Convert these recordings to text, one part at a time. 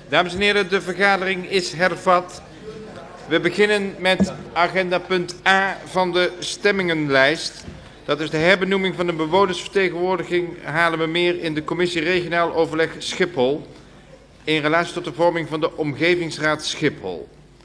Dames en heren, de vergadering is hervat. We beginnen met agenda punt A van de stemmingenlijst. Dat is de herbenoeming van de bewonersvertegenwoordiging Haarlemmermeer in de commissie regionaal overleg Schiphol. In relatie tot de vorming van de omgevingsraad Schiphol.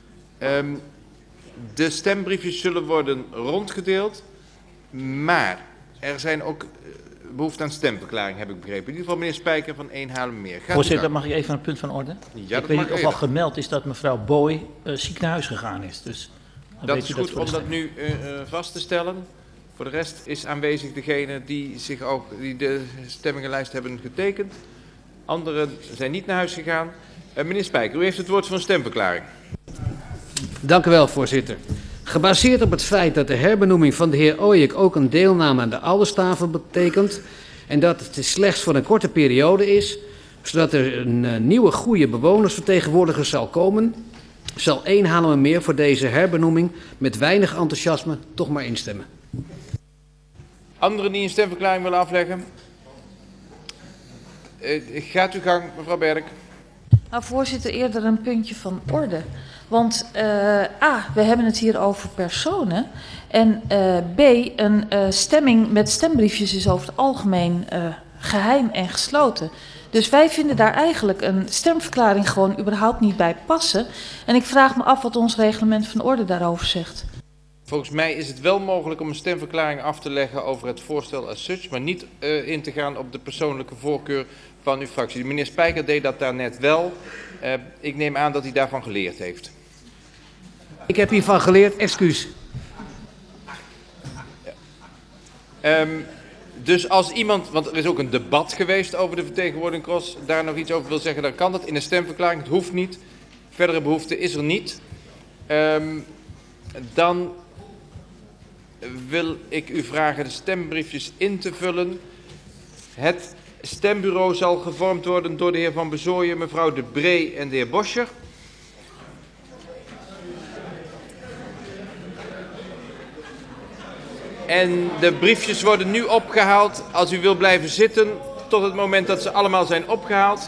De stembriefjes zullen worden rondgedeeld, maar er zijn ook behoefte aan stemverklaring, heb ik begrepen. In ieder geval meneer Spijker van 1 Haarlemmermeer. Voorzitter, mag ik even een punt van orde? Ja, ik weet niet of al gemeld is dat mevrouw Boy ziek naar huis gegaan is. Dus dat is goed om dat nu vast te stellen. Voor de rest is aanwezig degene die de stemmingenlijst hebben getekend. Anderen zijn niet naar huis gegaan. Meneer Spijker, u heeft het woord voor een stemverklaring. Dank u wel, voorzitter. Gebaseerd op het feit dat de herbenoeming van de heer Ooyek ook een deelname aan de ouderstafel betekent en dat het slechts voor een korte periode is, zodat er een nieuwe goede bewonersvertegenwoordiger zal komen, zal 1 Haarlemmermeer voor deze herbenoeming met weinig enthousiasme toch maar instemmen. Anderen die een stemverklaring willen afleggen? Gaat uw gang, mevrouw Berg. Nou, voorzitter, eerder een puntje van orde. Want A, we hebben het hier over personen. En B, een stemming met stembriefjes is over het algemeen geheim en gesloten. Dus wij vinden daar eigenlijk een stemverklaring gewoon überhaupt niet bij passen. En ik vraag me af wat ons reglement van orde daarover zegt. Volgens mij is het wel mogelijk om een stemverklaring af te leggen over het voorstel as such, maar niet in te gaan op de persoonlijke voorkeur van uw fractie. Meneer Spijker deed dat daarnet wel. Ik neem aan dat hij daarvan geleerd heeft. Ik heb hiervan geleerd, excuus. Dus als iemand, want er is ook een debat geweest over de vertegenwoordiging Cross, daar nog iets over wil zeggen, dan kan dat in een stemverklaring. Het hoeft niet. Verdere behoefte is er niet. Dan wil ik u vragen de stembriefjes in te vullen. Het stembureau zal gevormd worden door de heer Van Bezooyen, mevrouw De Bree en de heer Boscher. En de briefjes worden nu opgehaald. Als u wil blijven zitten tot het moment dat ze allemaal zijn opgehaald.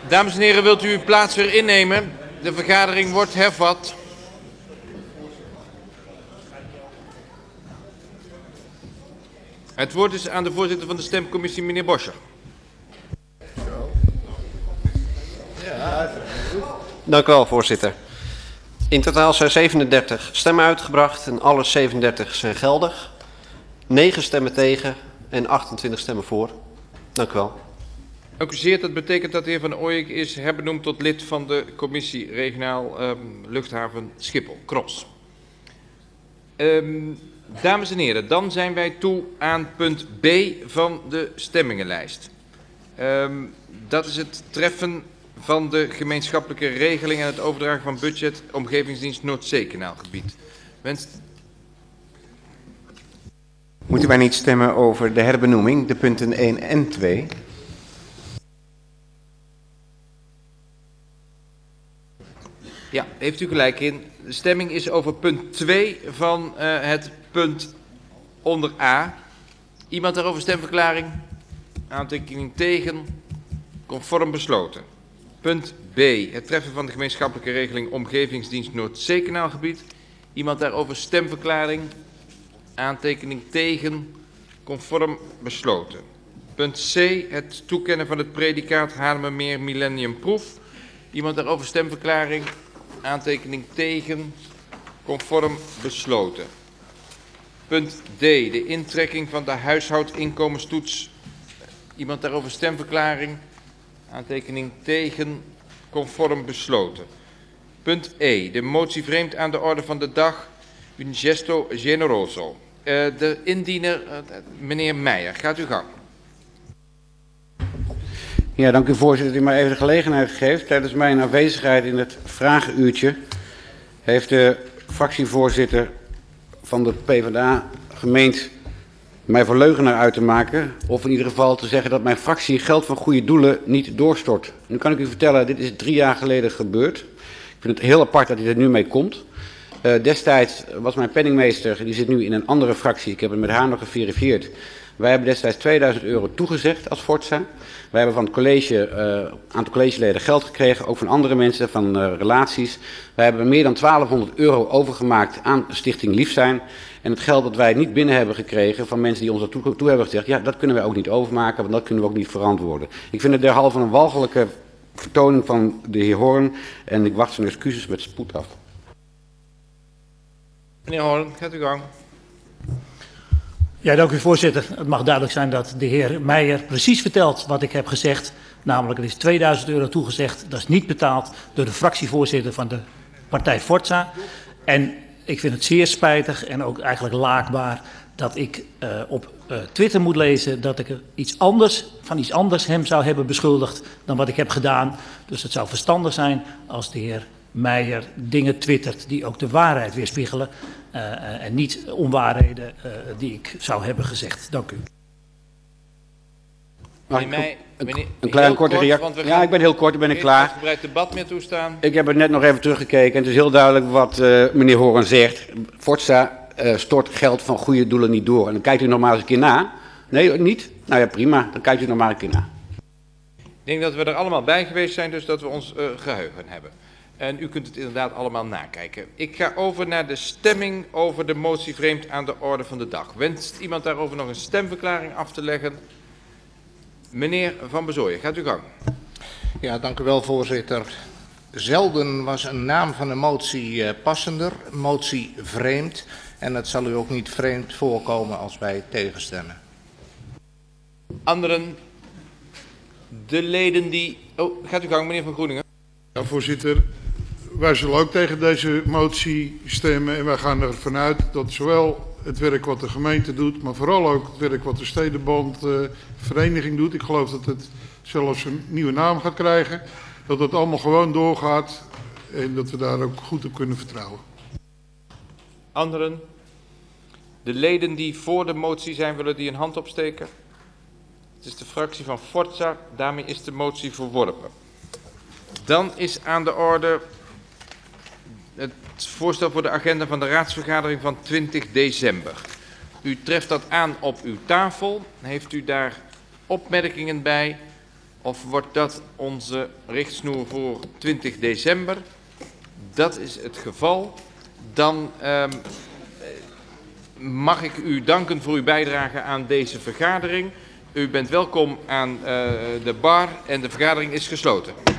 Dames en heren, wilt u uw plaats weer innemen? De vergadering wordt hervat. Het woord is aan de voorzitter van de stemcommissie, meneer Boscher. Dank u wel, voorzitter. In totaal zijn 37 stemmen uitgebracht en alle 37 zijn geldig. 9 stemmen tegen en 28 stemmen voor. Dank u wel. Dank u zeer. Dat betekent dat de heer Van Ooyek is herbenoemd tot lid van de commissie regionaal luchthaven Schiphol, Cross. Dames en heren, dan zijn wij toe aan punt B van de stemmingenlijst. Dat is het treffen van de gemeenschappelijke regeling en het overdragen van budget Omgevingsdienst Noordzeekanaalgebied. Moeten wij niet stemmen over de herbenoeming, de punten 1 en 2? Ja, heeft u gelijk in. De stemming is over punt 2 van het punt onder A. Iemand daarover stemverklaring? Aantekening tegen? Conform besloten. Punt B. Het treffen van de gemeenschappelijke regeling Omgevingsdienst Noordzeekanaalgebied. Iemand daarover stemverklaring? Aantekening tegen? Conform besloten. Punt C. Het toekennen van het predicaat Haarlemmermeer Millennium Proef. Iemand daarover stemverklaring? Aantekening tegen? Conform besloten. Punt D. De intrekking van de huishoudinkomenstoets. Iemand daarover stemverklaring? Aantekening tegen? Conform besloten. Punt E. De motie vreemd aan de orde van de dag. Un gesto generoso. De indiener, meneer Meijer, gaat uw gang. Ja, dank u voorzitter dat u mij even de gelegenheid geeft. Tijdens mijn aanwezigheid in het vragenuurtje heeft de fractievoorzitter van de PvdA gemeend mij voor leugenaar uit te maken. Of in ieder geval te zeggen dat mijn fractie geld van goede doelen niet doorstort. Nu kan ik u vertellen, dit is 3 jaar geleden gebeurd. Ik vind het heel apart dat hij er nu mee komt. Destijds was mijn penningmeester, die zit nu in een andere fractie. Ik heb het met haar nog geverifieerd. Wij hebben destijds €2000 toegezegd als Forza. Wij hebben van het college, aantal collegeleden geld gekregen, ook van andere mensen, van relaties. Wij hebben meer dan €1200 overgemaakt aan Stichting Lief Zijn. En het geld dat wij niet binnen hebben gekregen van mensen die ons toe hebben gezegd, ja, dat kunnen wij ook niet overmaken, want dat kunnen we ook niet verantwoorden. Ik vind het derhalve een walgelijke vertoning van de heer Hoorn en ik wacht zijn excuses met spoed af. Meneer Hoorn, gaat uw gang. Ja, dank u voorzitter. Het mag duidelijk zijn dat de heer Meijer precies vertelt wat ik heb gezegd. Namelijk, er is €2000 toegezegd. Dat is niet betaald door de fractievoorzitter van de partij Forza. En ik vind het zeer spijtig en ook eigenlijk laakbaar dat ik op Twitter moet lezen dat ik iets anders hem zou hebben beschuldigd dan wat ik heb gedaan. Dus het zou verstandig zijn als de heer Meijer dingen twittert die ook de waarheid weerspiegelen. En niet onwaarheden die ik zou hebben gezegd. Dank u. Mag ik een kleine korte reactie? Ja, ik ben heel kort, dan ben ik klaar. Uitgebreid debat meer toestaan. Ik heb er net nog even teruggekeken en het is heel duidelijk wat meneer Hoorn zegt. Forza stort geld van goede doelen niet door. En dan kijkt u nog maar eens een keer na. Nee, niet? Nou ja, prima. Dan kijkt u nog maar een keer na. Ik denk dat we er allemaal bij geweest zijn, dus dat we ons geheugen hebben. En u kunt het inderdaad allemaal nakijken. Ik ga over naar de stemming over de motie vreemd aan de orde van de dag. Wenst iemand daarover nog een stemverklaring af te leggen? Meneer Van Bezooyen, gaat u gang. Ja, dank u wel, voorzitter. Zelden was een naam van een motie passender, motie vreemd. En het zal u ook niet vreemd voorkomen als wij tegenstemmen. Anderen? De leden die... Oh, gaat u gang, meneer Van Groeningen. Ja, voorzitter. Wij zullen ook tegen deze motie stemmen en wij gaan ervan uit dat zowel het werk wat de gemeente doet, maar vooral ook het werk wat de Stedenbond vereniging doet. Ik geloof dat het zelfs een nieuwe naam gaat krijgen. Dat het allemaal gewoon doorgaat en dat we daar ook goed op kunnen vertrouwen. Anderen? De leden die voor de motie zijn, willen die een hand opsteken? Het is de fractie van Forza, daarmee is de motie verworpen. Dan is aan de orde het voorstel voor de agenda van de raadsvergadering van 20 december. U treft dat aan op uw tafel. Heeft u daar opmerkingen bij? Of wordt dat onze richtsnoer voor 20 december? Dat is het geval. Dan mag ik u danken voor uw bijdrage aan deze vergadering. U bent welkom aan de bar en de vergadering is gesloten.